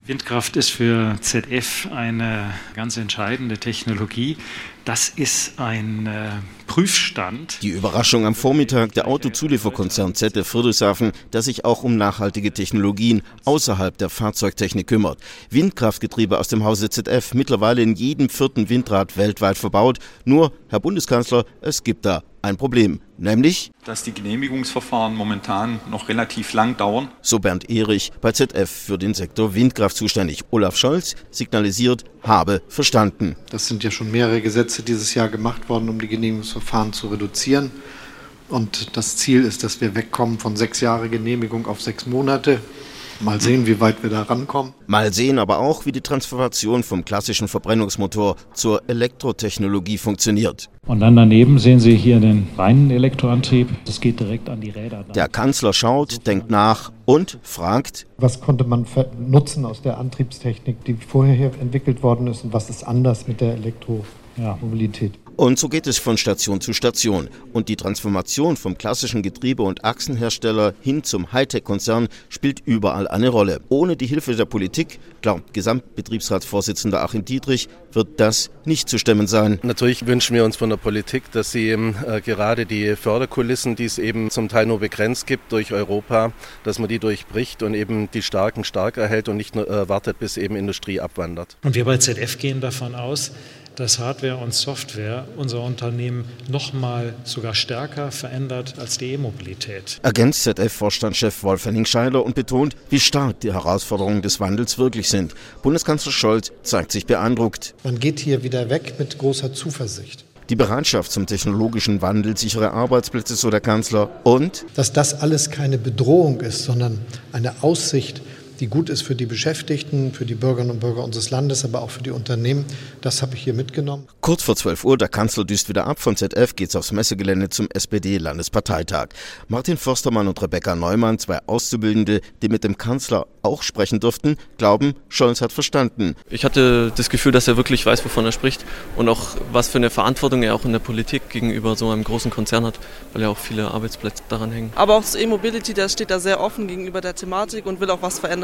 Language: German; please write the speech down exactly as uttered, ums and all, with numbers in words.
Windkraft ist für Z F eine ganz entscheidende Technologie. Das ist ein äh, Prüfstand. Die Überraschung am Vormittag, der Autozulieferkonzern Z F Friedrichshafen, der sich auch um nachhaltige Technologien außerhalb der Fahrzeugtechnik kümmert. Windkraftgetriebe aus dem Hause Z F, mittlerweile in jedem vierten Windrad weltweit verbaut. Nur, Herr Bundeskanzler, es gibt da ein Problem, nämlich, dass die Genehmigungsverfahren momentan noch relativ lang dauern. So Bernd Ehrich, bei Z F für den Sektor Windkraft zuständig. Olaf Scholz signalisiert, habe verstanden. Das sind ja schon mehrere Gesetze dieses Jahr gemacht worden, um die Genehmigungsverfahren zu reduzieren. Und das Ziel ist, dass wir wegkommen von sechs Jahre Genehmigung auf sechs Monate. Mal sehen, wie weit wir da rankommen. Mal sehen aber auch, wie die Transformation vom klassischen Verbrennungsmotor zur Elektrotechnologie funktioniert. Und dann daneben sehen Sie hier den reinen Elektroantrieb. Das geht direkt an die Räder. Der Kanzler schaut, denkt nach und fragt: Was konnte man nutzen aus der Antriebstechnik, die vorher hier entwickelt worden ist, und was ist anders mit der Elektromobilität? Und so geht es von Station zu Station. Und die Transformation vom klassischen Getriebe- und Achsenhersteller hin zum Hightech-Konzern spielt überall eine Rolle. Ohne die Hilfe der Politik, glaubt Gesamtbetriebsratsvorsitzender Achim Dietrich, wird das nicht zu stemmen sein. Natürlich wünschen wir uns von der Politik, dass sie eben, äh, gerade die Förderkulissen, die es eben zum Teil nur begrenzt gibt durch Europa, dass man die durchbricht und eben die Starken stark erhält und nicht nur äh, wartet, bis eben Industrie abwandert. Und wir bei Z F gehen davon aus, dass Hardware und Software unser Unternehmen noch mal sogar stärker verändert als die E-Mobilität. Ergänzt Z F-Vorstandschef Wolf Henning-Scheider und betont, wie stark die Herausforderungen des Wandels wirklich sind. Bundeskanzler Scholz zeigt sich beeindruckt. Man geht hier wieder weg mit großer Zuversicht. Die Bereitschaft zum technologischen Wandel, sichere Arbeitsplätze, so der Kanzler. Und dass das alles keine Bedrohung ist, sondern eine Aussicht, die gut ist für die Beschäftigten, für die Bürgerinnen und Bürger unseres Landes, aber auch für die Unternehmen. Das habe ich hier mitgenommen. Kurz vor zwölf Uhr, der Kanzler düst wieder ab. Von Z F geht's aufs Messegelände zum S P D-Landesparteitag. Martin Förstermann und Rebecca Neumann, zwei Auszubildende, die mit dem Kanzler auch sprechen durften, glauben, Scholz hat verstanden. Ich hatte das Gefühl, dass er wirklich weiß, wovon er spricht und auch was für eine Verantwortung er auch in der Politik gegenüber so einem großen Konzern hat, weil ja auch viele Arbeitsplätze daran hängen. Aber auch das E-Mobility, der steht da sehr offen gegenüber der Thematik und will auch was verändern